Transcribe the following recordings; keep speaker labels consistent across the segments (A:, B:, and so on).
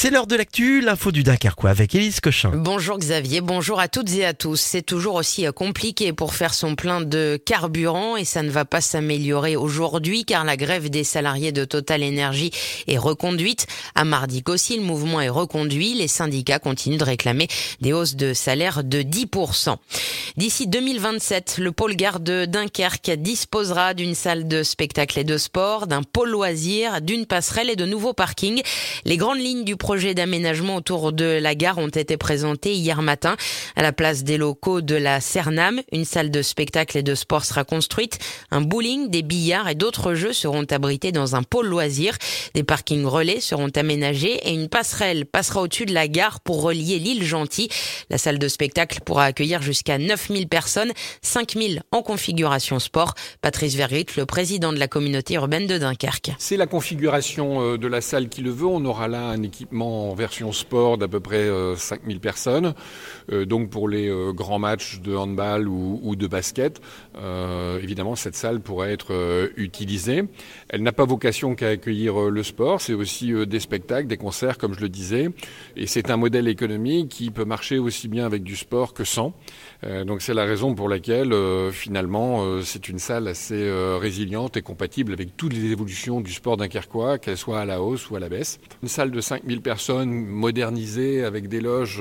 A: C'est l'heure de l'actu, l'info du Dunkerquois avec Élise Cochin.
B: Bonjour Xavier, bonjour à toutes et à tous. C'est toujours aussi compliqué pour faire son plein de carburant et ça ne va pas s'améliorer aujourd'hui car la grève des salariés de Total Energy est reconduite. À Mardic aussi, le mouvement est reconduit. Les syndicats continuent de réclamer des hausses de salaire de 10%. D'ici 2027, le pôle gare de Dunkerque disposera d'une salle de spectacle et de sport, d'un pôle loisir, d'une passerelle et de nouveaux parkings. Les grandes lignes du projet d'aménagement autour de la gare ont été présentées hier matin. À la place des locaux de la Cernam, une salle de spectacle et de sport sera construite. Un bowling, des billards et d'autres jeux seront abrités dans un pôle loisir. Des parkings relais seront aménagés et une passerelle passera au-dessus de la gare pour relier l'île Gentil. La salle de spectacle pourra accueillir jusqu'à 9000 personnes, 5000 en configuration sport. Patrice Vergrit, le président de la communauté urbaine de Dunkerque.
C: C'est la configuration de la salle qui le veut. On aura là un équipement en version sport d'à peu près 5000 personnes. Donc pour les grands matchs de handball ou de basket, évidemment cette salle pourra être utilisée. Elle n'a pas vocation qu'à accueillir le sport, c'est aussi des spectacles, des concerts comme je le disais. Et c'est un modèle économique qui peut marcher aussi bien avec du sport que sans. Donc c'est la raison pour laquelle finalement c'est une salle assez résiliente et compatible avec toutes les évolutions du sport dunkerquois, qu'elles soient à la hausse ou à la baisse. Une salle de 5000 personnes modernisée avec des loges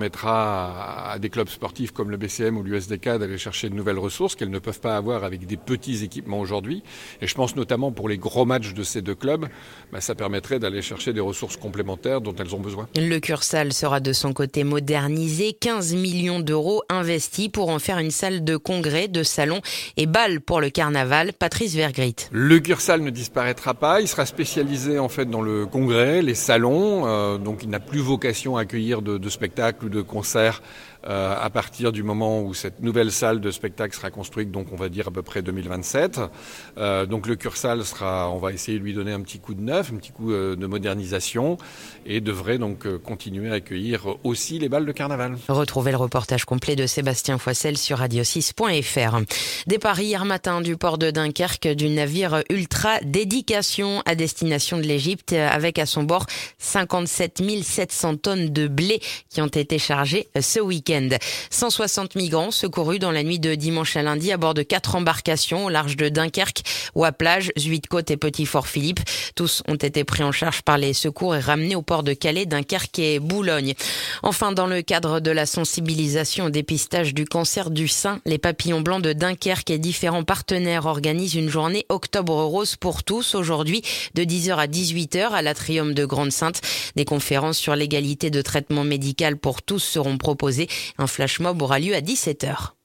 C: permettra à des clubs sportifs comme le BCM ou l'USDK d'aller chercher de nouvelles ressources qu'elles ne peuvent pas avoir avec des petits équipements aujourd'hui. Et je pense notamment pour les gros matchs de ces deux clubs, ça permettrait d'aller chercher des ressources complémentaires dont elles ont besoin.
B: Le Cursal sera de son côté modernisé, 15 millions d'euros investis pour en faire une salle de congrès, de salon et bal pour le carnaval. Patrice Vergrit.
C: Le Cursal ne disparaîtra pas, il sera spécialisé en fait dans le congrès, les salons, donc il n'a plus vocation à accueillir de spectacles ou de concerts à partir du moment où cette nouvelle salle de spectacle sera construite, donc on va dire à peu près 2027. Donc le Cursal on va essayer de lui donner un petit coup de neuf, un petit coup de modernisation et devrait donc continuer à accueillir aussi les bals de carnaval.
B: Retrouvez le reportage complet de Sébastien Foissel sur radio6.fr. Départ hier matin du port de Dunkerque du navire Ultra Dédication à destination de l'Égypte avec à son bord 57 700 tonnes de blé qui ont été chargées ce week-end. 160 migrants secourus dans la nuit de dimanche à lundi à bord de 4 embarcations au large de Dunkerque, Ouaplage, Zuidcote et Petit-Fort-Philippe. Tous ont été pris en charge par les secours et ramenés au port de Calais, Dunkerque et Boulogne. Enfin, dans le cadre de la sensibilisation au dépistage du cancer du sein, les Papillons Blancs de Dunkerque et différents partenaires organisent une journée Octobre Rose pour tous aujourd'hui de 10h à 18h à l'Atrium de Grande-Sainte. Des conférences sur l'égalité de traitement médical pour tous seront proposées. Un flash mob aura lieu à 17h.